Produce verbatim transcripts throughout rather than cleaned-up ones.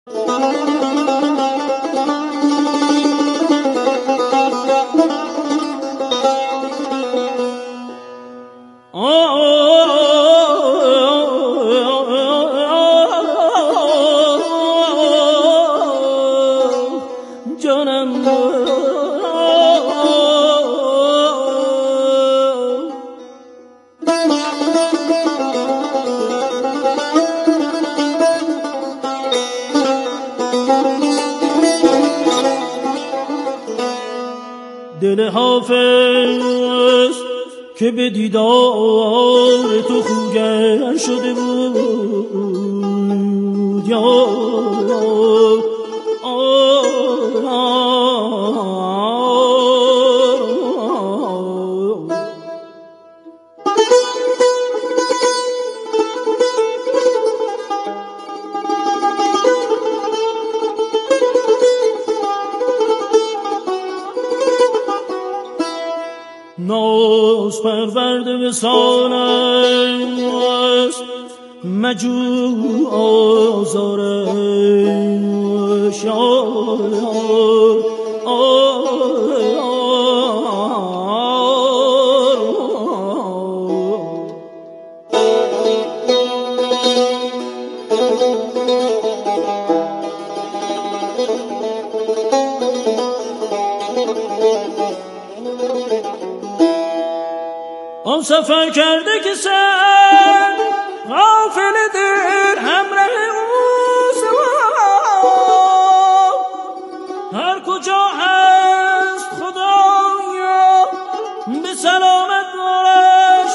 دل حافظ که به دیدار تو خوگر شده بود یا ناز پرورد وصال است مجو آزارش آن سفر کرده که سر غافل دل همراه اوست هر کجا هست خدایا به سلامت بارش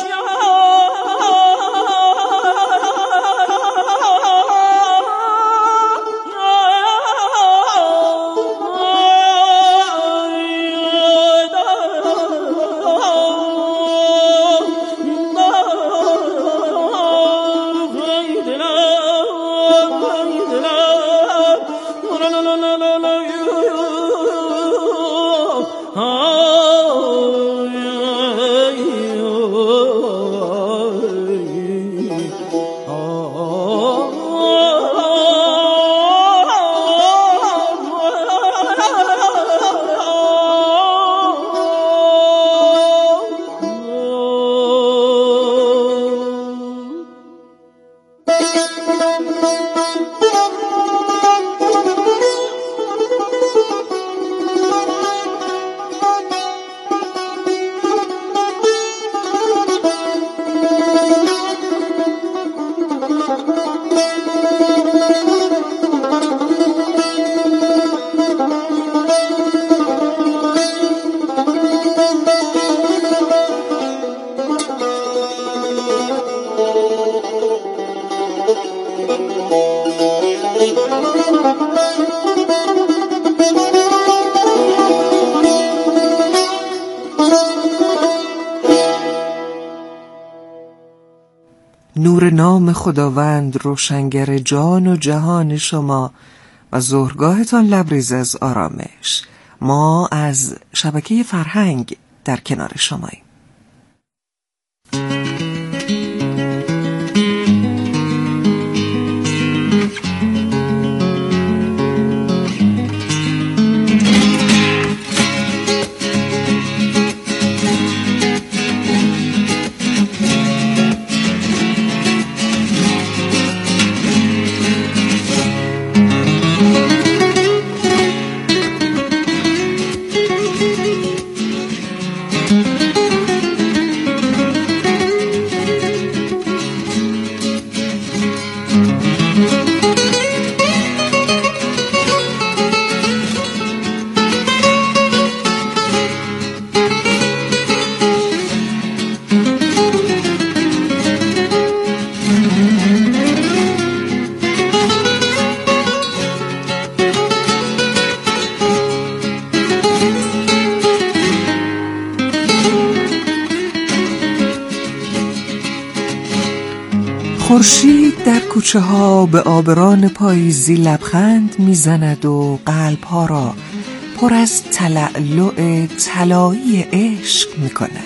نور نام خداوند روشنگر جان و جهان شما و ظهرگاهتان لبریز از آرامش. ما از شبکه فرهنگ در کنار شماییم. خورشید در کوچه ها به آبران پاییزی لبخند میزند و قلب ها را پر از تلألؤ طلایی عشق میکند.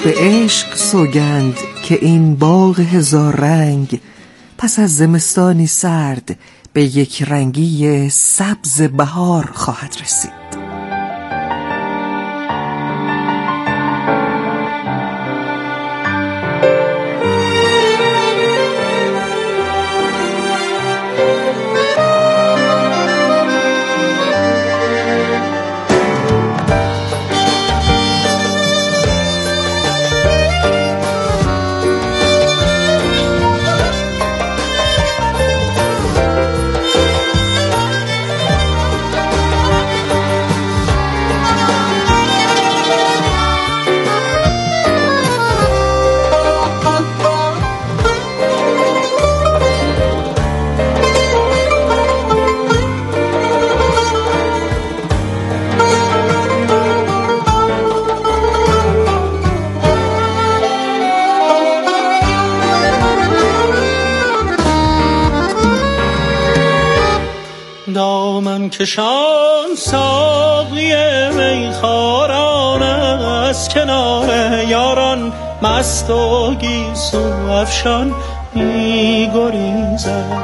به عشق سوگند که این باغ هزار رنگ پس از زمستانی سرد به یک رنگی سبز بهار خواهد رسید. دامن کشان ساقی میخواران از کنار یاران مست و گیسو افشان می گریزد.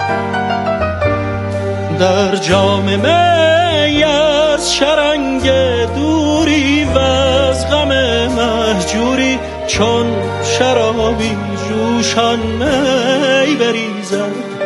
در جام می از شرنگ دوری و از غم مهجوری چون شرابی جوشان می بریزد.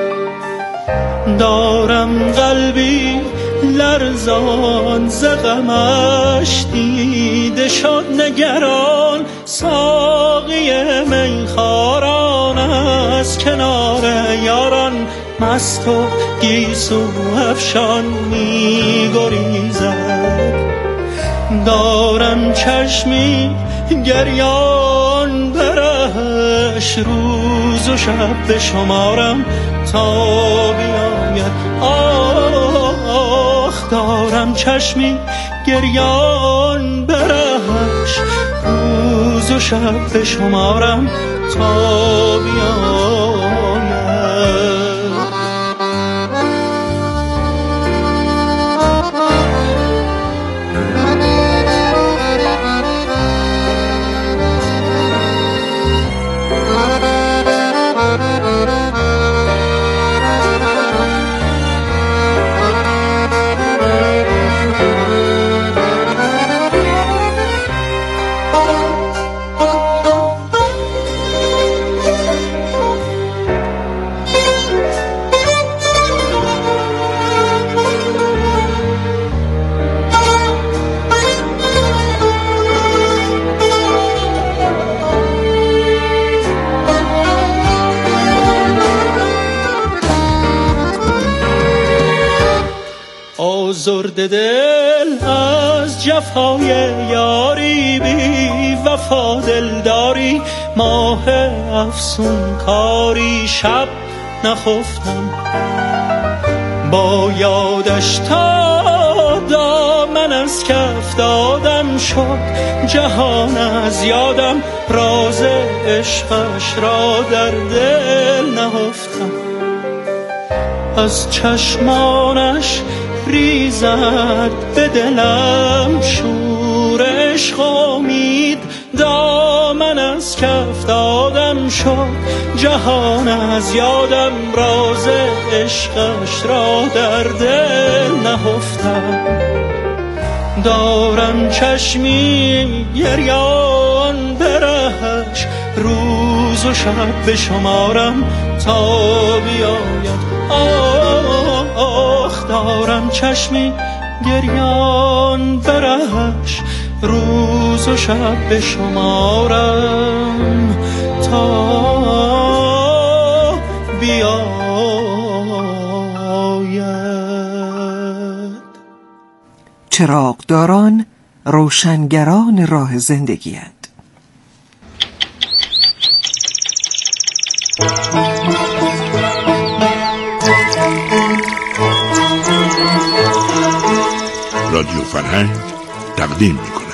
دارم قلبی لرزان ز غمش دیده شد نگران ساقی میخواران از کنار یاران مست و گیسو افشان می گریزد. دارم چشمی گریان برهش روز و شب به شمارم تا بیاید. آخ دارم چشمی گریان برهش روز و شب به شمارم تا بیاید. آزرده دل از جفای یاری بی وفا دلداری ماه افسون کاری شب نخفتم با یادش تا دامن از کف دادم شد جهان از یادم راز عشقش را در دل نهفتم. از چشمانش ریزد به دلم شور عشق امید دامن از کف دادم شد جهان از یادم راز عشقش را در دل نهفتم. دارم چشمی گریان برهش روز و شب به شمارم تا بیاید. آخ دارم چشمی گریان برهش روز و شب به شمارم تا بیاید. چراغداران روشنگران راه زندگی‌اند. رادیو فرهنگ تقدیم می کند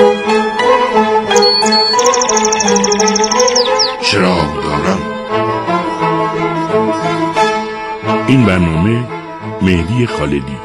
چراغداران. این برنامه مهدی خالدی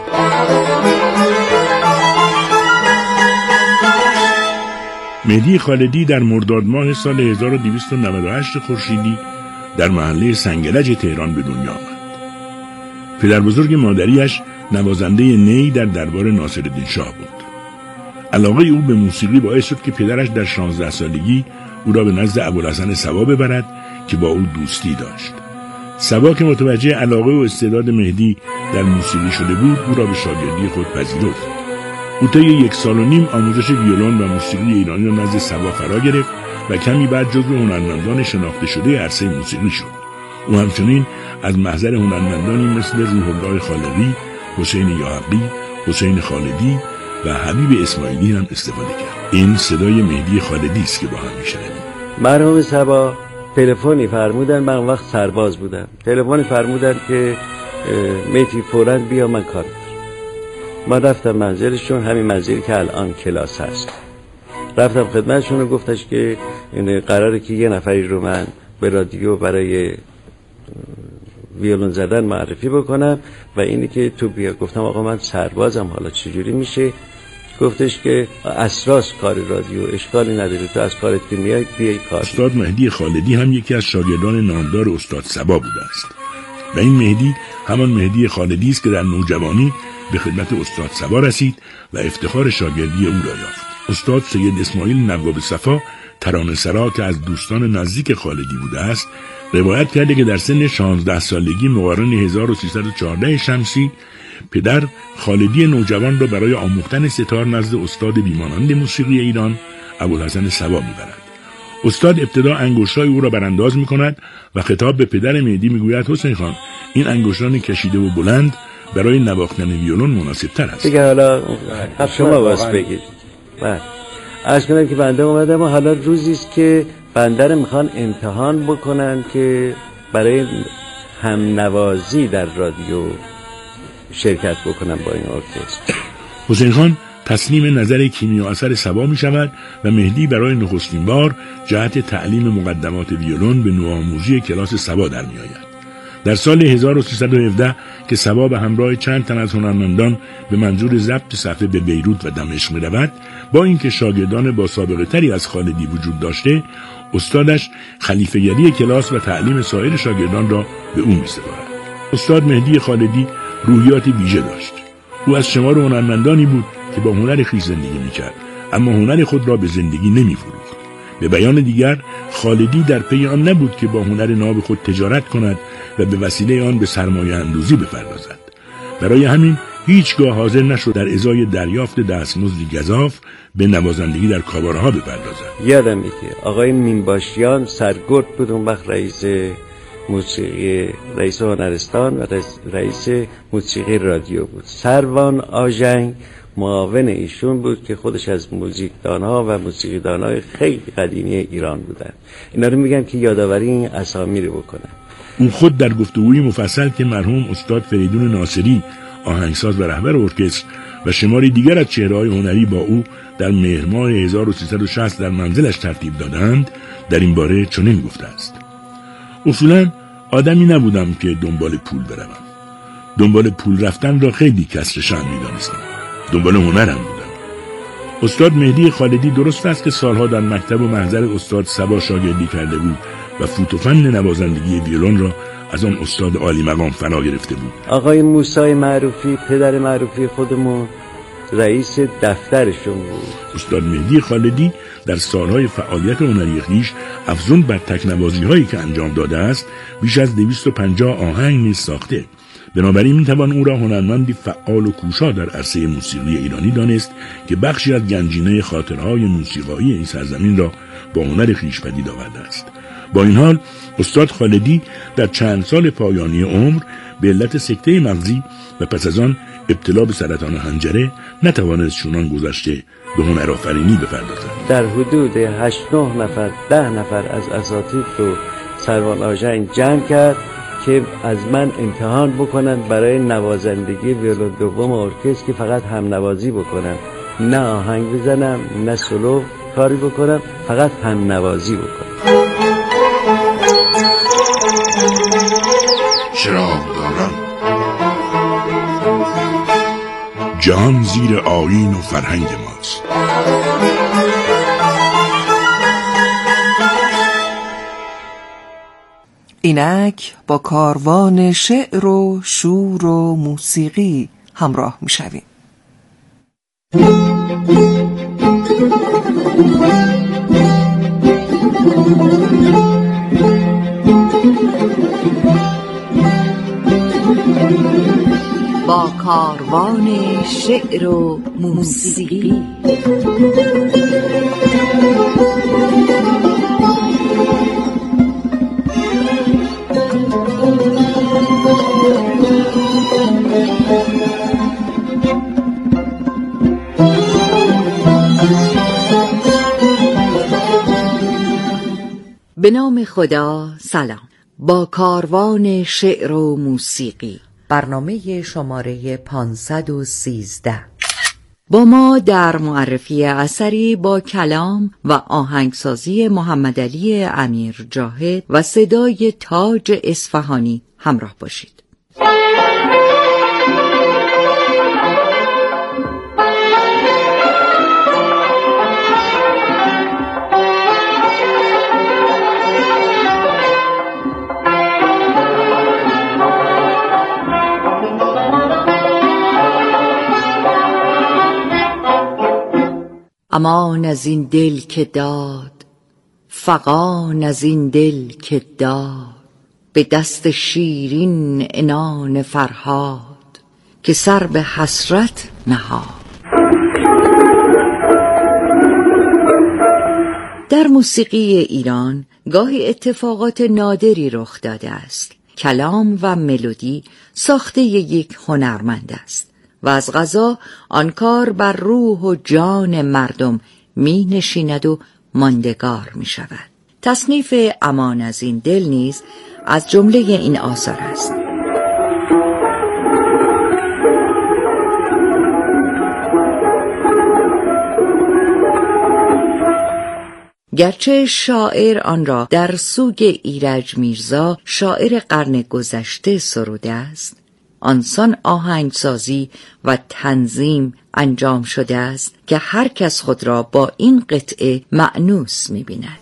مهدی خالدی در مرداد ماه سال هزار و دویست و نود و هشت خورشیدی در محله سنگلج تهران به دنیا آمد. پدر بزرگ مادریش نوازنده نی در دربار ناصرالدین شاه بود. علاقه او به موسیقی باعث شد که پدرش در شانزده سالگی او را به نزد ابوالحسن صبا ببرد که با او دوستی داشت. صبا که متوجه علاقه و استعداد مهدی در موسیقی شده بود، او را به شاگردی خود پذیرفت. او طی یک سال و نیم آموزش ویولن و موسیقی ایرانی را نزد صبا فرا گرفت و کمی بعد جزو هنرمندان شناخته شده عرصه موسیقی شد. او همچنین از محضر هنرمندانی مثل روح الله خالقی، حسین یاحقی، حسین خالدی و حبیب اسماعیلی هم استفاده کرد. این صدای مهدی خالدی است که با هم میشنویم. مرحوم صبا تلفنی فرمودن، من وقت سرباز بودم، تلفنی فرمودن که مهدی فوراً بیا من کار دارم. ما رفتم منزلشون، همین منزلی که الان کلاس هست. رفتم خدمتشون و گفتش که این قراره که یه نفری رو من به رادیو برای ویولن زدن معرفی بکنم و اینی که تو بیا. گفتم آقا من سربازم، حالا چجوری میشه؟ گفتش که اساس کار رادیو اشکالی نداره، تو از کارت که میای بیای کار. استاد مهدی خالدی هم یکی از شاگردان نامدار استاد صبا بوده است و این مهدی همان مهدی خالدی است که در نوجوانی به خدمت استاد صبا رسید و افتخار شاگردی او را یافت. استاد سید اسماعیل نواب صفا ترانه‌سرا که از دوستان نزدیک خالدی بوده است، روایت کرده که در سن شانزده سالگی مقارن هزار و سیصد و چهارده شمسی پدر خالدی نوجوان را برای آموختن ستار نزد استاد بیمانند موسیقی ایران ابوالحسن صبا میبرد. استاد ابتدا انگشتای او را برانداز میکند و خطاب به پدر مهدی میگوید حسین خان، این انگشتان کشیده و بلند برای نواختن ویولن مناسب تر است. دیگه حالا شما واس بگید. بله. عرض کنم که بنده اومدم و حالا روزی است که بنده رو میخوان امتحان بکنن که برای هم نوازی در رادیو شرکت بکنن با این ارکستر. حسین خان تسلیم نظر کیمیا اثر صبا می شود و مهدی برای نخستین بار جهت تعلیم مقدمات ویولن به نوآموزی کلاس صبا در می آید. در سال هزار و سیصد و هفده که صبا به همراه چند تن از هنرمندان به منظور ضبط صفحه به بیروت و دمشق می رود، با اینکه شاگردان با سابقه تری از خالدی وجود داشته، استادش خلیفه‌گری کلاس و تعلیم سایر شاگردان را به او می سپارد. استاد مهدی خالدی روحیات ویژه داشت. او از شمار هنرمندانی بود که با هنر خویش زندگی می‌کرد، اما هنر خود را به زندگی نمی‌فروخت. به بیان دیگر، خالدی در پی آن نبود که با هنر ناب خود تجارت کند و به وسیله آن به سرمایه اندوزی بپردازد. برای همین هیچگاه حاضر نشد در ازای دریافت دستمزدی گزاف به نوازندگی در کاباره‌ها بپردازد. یادم میاد آقای مینباشیان سرگرد بود اون وقت رئیس موسیقی، رئیس هنرستان و رئیس موسیقی رادیو بود. سروان آژنگ معاون ایشون بود که خودش از موزیکدان‌ها و موسیقیدان‌های خیلی قدیمی ایران بودن. اینا رو میگم که یادآوری این اسامی رو بکنن. او خود در گفتگوی مفصل که مرحوم استاد فریدون ناصری آهنگساز و رهبر ارکستر و شماری دیگر از چهره‌های هنری با او در مهر ماه هزار و سیصد و شصت در منزلش ترتیب دادند، در این باره چنین گفته است: اصولاً آدمی نبودم که دنبال پول بروم. دنبال پول رفتن را خیلی کسر شأن می‌دانستم. دنبال هنرم بودم. استاد مهدی خالدی درست است که سالها در مکتب و محضر استاد صبا شاگردی کرده بود و فوت و فن نوازندگی ویولن را از آن استاد عالی مقام فرا گرفته بود. آقای موسی معروفی، پدر معروفی خودمون، رئیس دفترشون بود. استاد مهدی خالدی در سالهای فعالیت هنری خویش افزون بر تکنوازی هایی که انجام داده است، بیش از دویست و پنجاه آهنگ نیز ساخته. بنابراین میتوان او را هنرمندی فعال و کوشا در عرصه موسیقی ایرانی دانست که بخشی از گنجینه خاطرهای موسیقایی این سرزمین را با هنر خویش پدید آورده است. با این حال استاد خالدی در چند سال پایانی عمر به علت سکته مغزی و پس از آن ابتلا به سرطان حنجره نتوانست چنان گذشته به هنرآفرینی بپردازد. در حدود هشت نه نفر ده نفر از اساتید رو سروان آژنگ جمع کرد که از من امتحان بکنن برای نوازندگی ویولن دوم ارکستر، که فقط هم نوازی بکنم، نه آهنگ بزنم نه سولو کاری بکنم، فقط هم نوازی بکنم. چراغداران، جهان زیر آیین و فرهنگ ماست. اینک با کاروان شعر و شور و موسیقی همراه می شویم. با کاروان شعر و موسیقی. به نام خدا. سلام. با کاروان شعر و موسیقی، برنامه شماره پانصد و سیزده. با ما در معرفی اثری با کلام و آهنگسازی محمدعلی امیرجاهد و صدای تاج اصفهانی همراه باشید. امان از این دل که داد، فغان از این دل که داد، به دست شیرین عنان فرهاد، که سر به حسرت نهاد. در موسیقی ایران گاهی اتفاقات نادری رخ داده است. کلام و ملودی ساخته یک هنرمند است و از قضا آن کار بر روح و جان مردم می نشیند و ماندگار می شود. تصنیف امان از این دل نیز از جمله این آثار است. گرچه شاعر آن را در سوگ ایرج میرزا شاعر قرن گذشته سروده است، آنسان آهنگسازی و تنظیم انجام شده است که هر کس خود را با این قطعه مأنوس می‌بیند.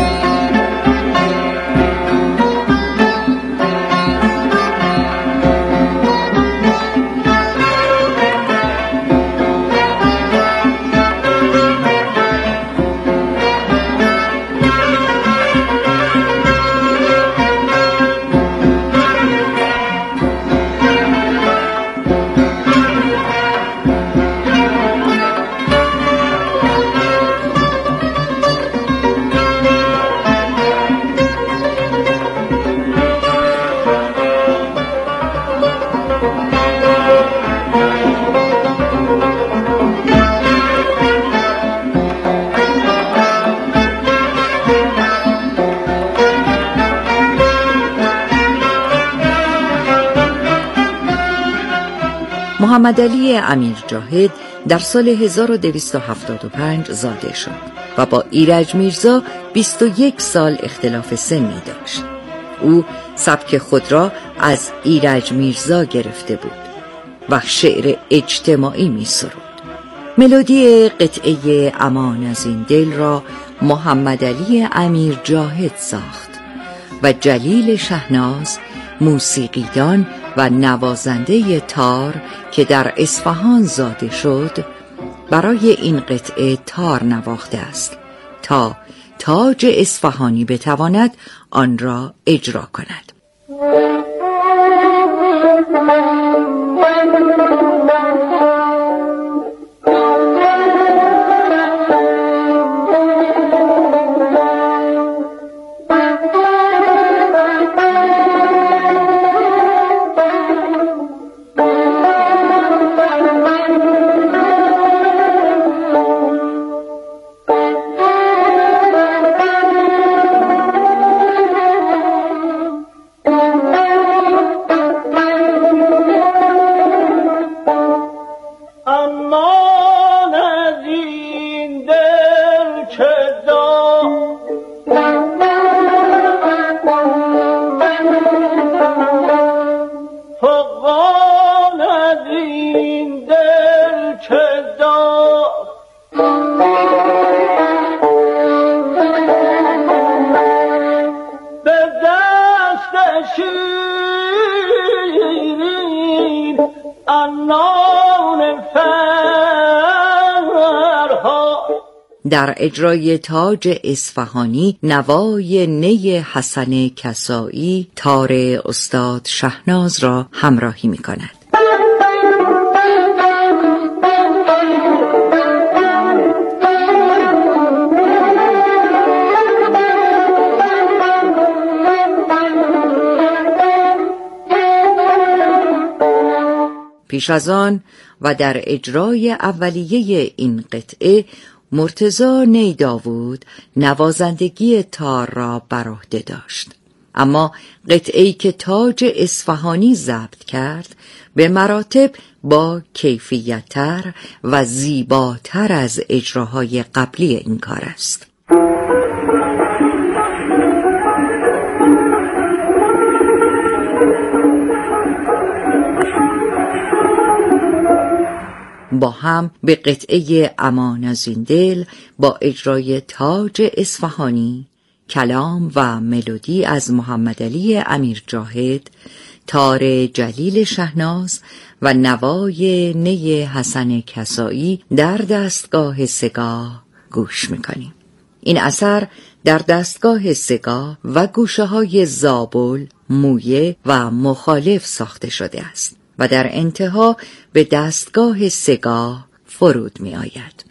محمدعلی امیرجاهد در سال هزار و دویست و هفتاد و پنج زاده شد و با ایرج میرزا بیست و یک سال اختلاف سنی داشت. او سبک خود را از ایرج میرزا گرفته بود و شعر اجتماعی می سرود. ملودی قطعه امان از این دل را محمدعلی امیرجاهد ساخت و جلیل شهناز موسیقیدان و نوازنده تار که در اصفهان زاده شد برای این قطعه تار نواخته است تا تاج اصفهانی بتواند آن را اجرا کند. به دست در اجرای تاج اصفهانی نوای نی حسن کسایی تار استاد شهناز را همراهی می کند. پیش از آن و در اجرای اولیه این قطعه مرتضی نیداوود نوازندگی تار را بر عهده داشت، اما قطعه‌ای که تاج اصفهانی ضبط کرد به مراتب با کیفیت‌تر و زیباتر از اجراهای قبلی این کار است. با هم به قطعه امان از این دل با اجرای تاج اصفهانی، کلام و ملودی از محمد علی امیر جاهد، تار جلیل شهناز و نوای نی حسن کسایی در دستگاه سگاه گوش میکنیم. این اثر در دستگاه سگاه و گوشه های زابل، مویه و مخالف ساخته شده است و در انتها به دستگاه سگاه فرود می آید.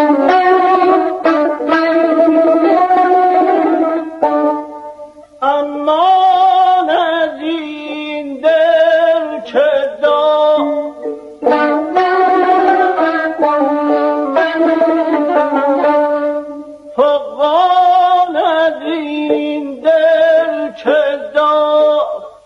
امان از این دل که دار فغان از این دل که دار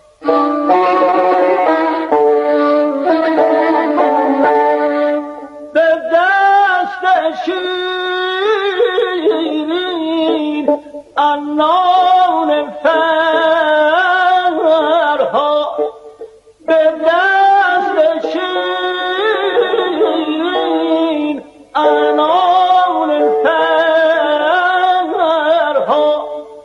شیرین انان فرها به دست شیرین انان فرها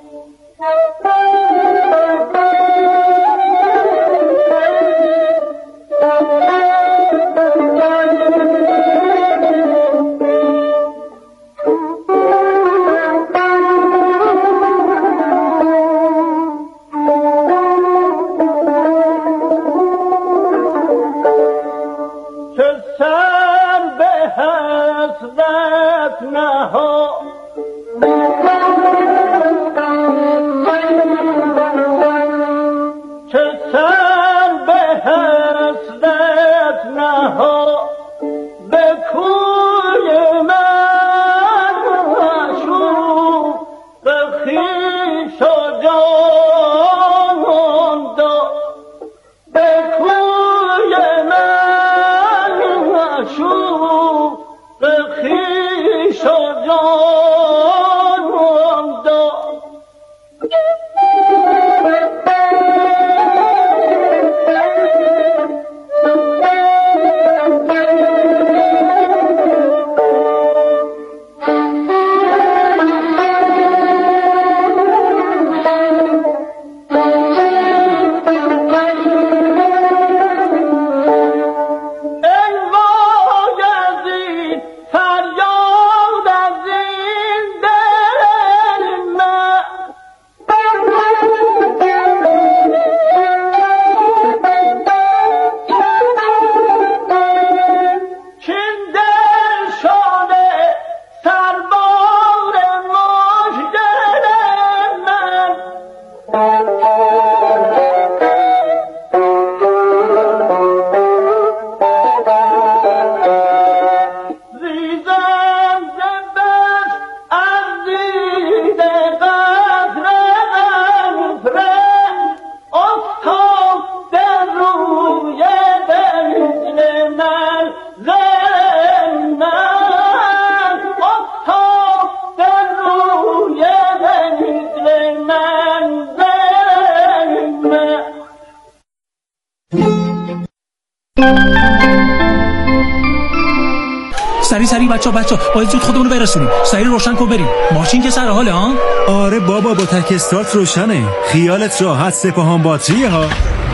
سری سری بچا بچا باید زود خودمونو برسونیم. سری روشن کن بریم. ماشین که سر حاله ها؟ آره بابا با تک استارت روشنه. خیالت راحت، سپاهان باتریه ها.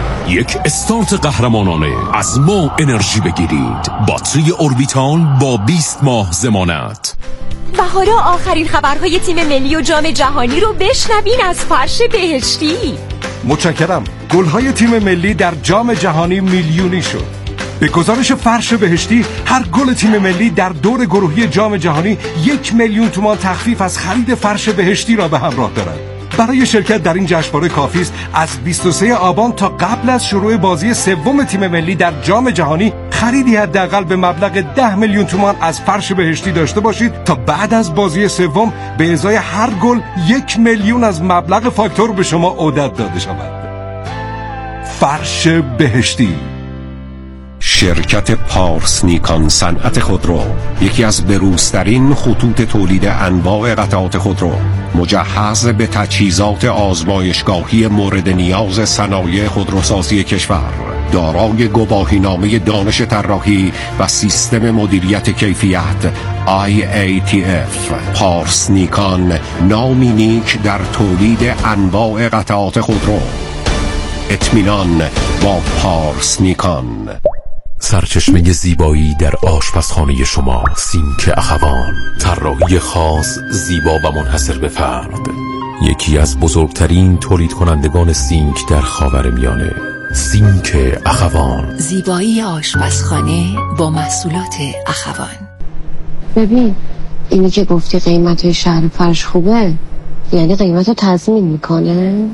یک استارت قهرمانانه از ما انرژی بگیرید. باتری اوربیتال با بیست ماه ضمانت. و حالا آخرین خبرهای تیم ملی و جام جهانی رو بشنوین از فرش بهشتی. متشکرم. گل‌های تیم ملی در جام جهانی میلیونی شد. به گزارش فرش بهشتی، هر گل تیم ملی در دور گروهی جام جهانی یک میلیون تومان تخفیف از خرید فرش بهشتی را به همراه دارد. برای شرکت در این جشنواره کافی است از بیست و سوم آبان تا قبل از شروع بازی سوم تیم ملی در جام جهانی خریدی حداقل به مبلغ ده میلیون تومان از فرش بهشتی داشته باشید تا بعد از بازی سوم به ازای هر گل یک میلیون از مبلغ فاکتور به شما عودت داده شود. فرش بهشتی. شرکت پارس نیکان صنعت خودرو، یکی از بروزترین خطوط تولید انواع قطعات خودرو، مجهز به تجهیزات آزمایشگاهی مورد نیاز صنایع خودروسازی کشور، دارای گواهینامه دانش طراحی و سیستم مدیریت کیفیت آی ای تی اف. پارس نیکان، نامی نیک در تولید انواع قطعات خودرو. اطمینان با پارس نیکان. سرچشمه زیبایی در آشپزخانه شما، سینک اخوان، طراحی خاص، زیبا و منحصر به فرد. یکی از بزرگترین تولید کنندگان سینک در خاورمیانه، سینک اخوان. زیبایی آشپزخانه با محصولات اخوان. ببین، اینی که گفتی قیمت شهر فرش خوبه، یعنی قیمت رو تضمین میکنه؟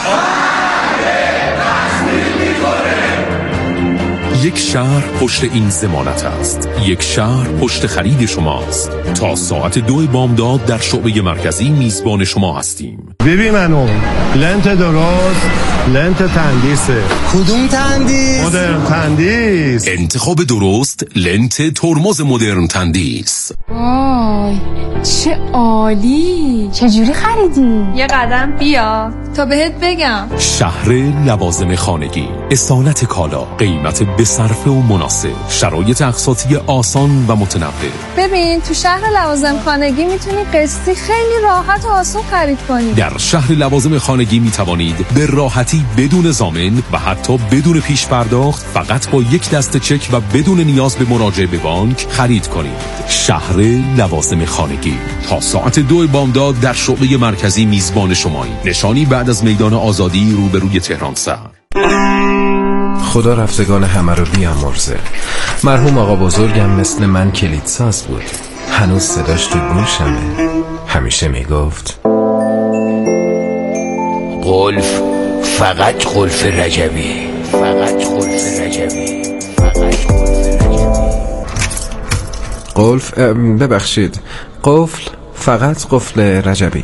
یک شهر پشت این ضمانت است. یک شهر پشت خرید شماست. تا ساعت دو بامداد در شعبه مرکزی میزبان شما هستیم. ببین منو لنت درست، لنت تندیسه. کدوم تندیس؟ مدرن تندیس. انتخاب درست، لنت ترمز مدرن تندیس. وای چه عالی. چجوری خریدی؟ یه قدم بیا تا بهت بگم. شهر لوازم خانگی، اصالت کالا، قیمت به صرفه و مناسب، شرایط اقساطی آسان و متنوع. ببین تو شهر لوازم خانگی میتونی قسطی خیلی راحت و آسان خرید کنی. در شهر لوازم خانگی میتوانید به راحتی بدون ضامن و حتی بدون پیش پرداخت فقط با یک دسته چک و بدون نیاز به مراجعه به بانک خرید کنید. شهر لوازم خانگی تا ساعت دو بامداد در شعبه مرکزی میزبان شماییم. نشانی بعد از میدان آزادی روبروی تهران سر. خدا رفتگان همه رو بیامرزه. مرحوم آقا بزرگم مثل من کلیدساز بود. هنوز صداش تو گوشمه. همیشه میگفت قلف فقط قلف رجبی، فقط قلف رجبی، فقط قلف رجبی. قلف ببخشید قفل فقط قفل رجبی.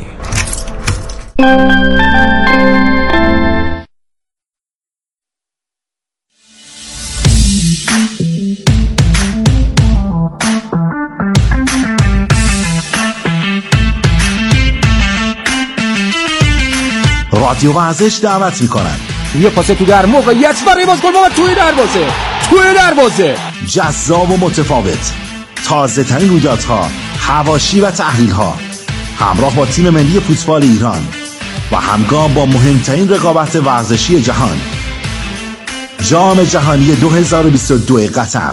رادیو ورزش دعوت میکنن. یه پاس تو در موقعیت برای بازگل و توی دروازه، توی دروازه. جذاب و متفاوت، تازه ترین رویدادها، حواشی و تحلیل ها، همراه با تیم ملی فوتبال ایران و همگام با مهمترین رقابت ورزشی جهان، جام جهانی دو هزار و بیست و دو قطر.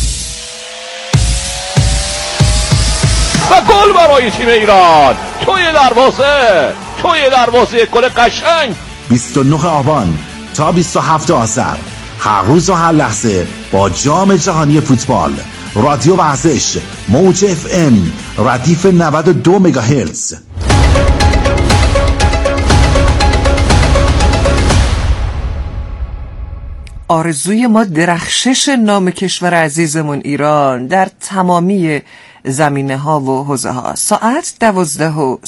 و گل برای تیم ایران توی دروازه، توی دروازه، گل قشنگ. بیست و نه آبان تا بیست و هفتم آذر، هر روز و هر لحظه با جام جهانی فوتبال. رادیو ورزش، موج اف ام، ردیف نود و دو مگاهرتز. آرزوی ما درخشش نام کشور عزیزمون ایران در تمامی زمینه ها و حوزه ها. ساعت دوازده و